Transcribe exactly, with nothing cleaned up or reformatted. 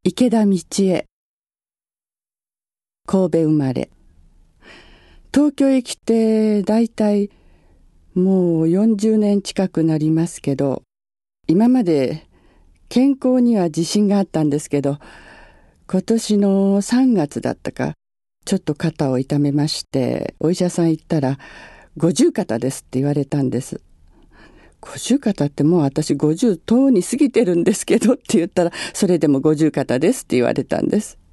池田道恵、神戸生まれ。東京へ来てだいたいもうよんじゅうねん近くなりますけど、今まで健康には自信があったんですけど、今年のさんがつだったか、ちょっと肩を痛めまして、お医者さん行ったら五十肩ですって言われたんです。五十肩ってもう私ごじゅうとうに過ぎてるんですけどって言ったら、それでも五十肩ですって言われたんです。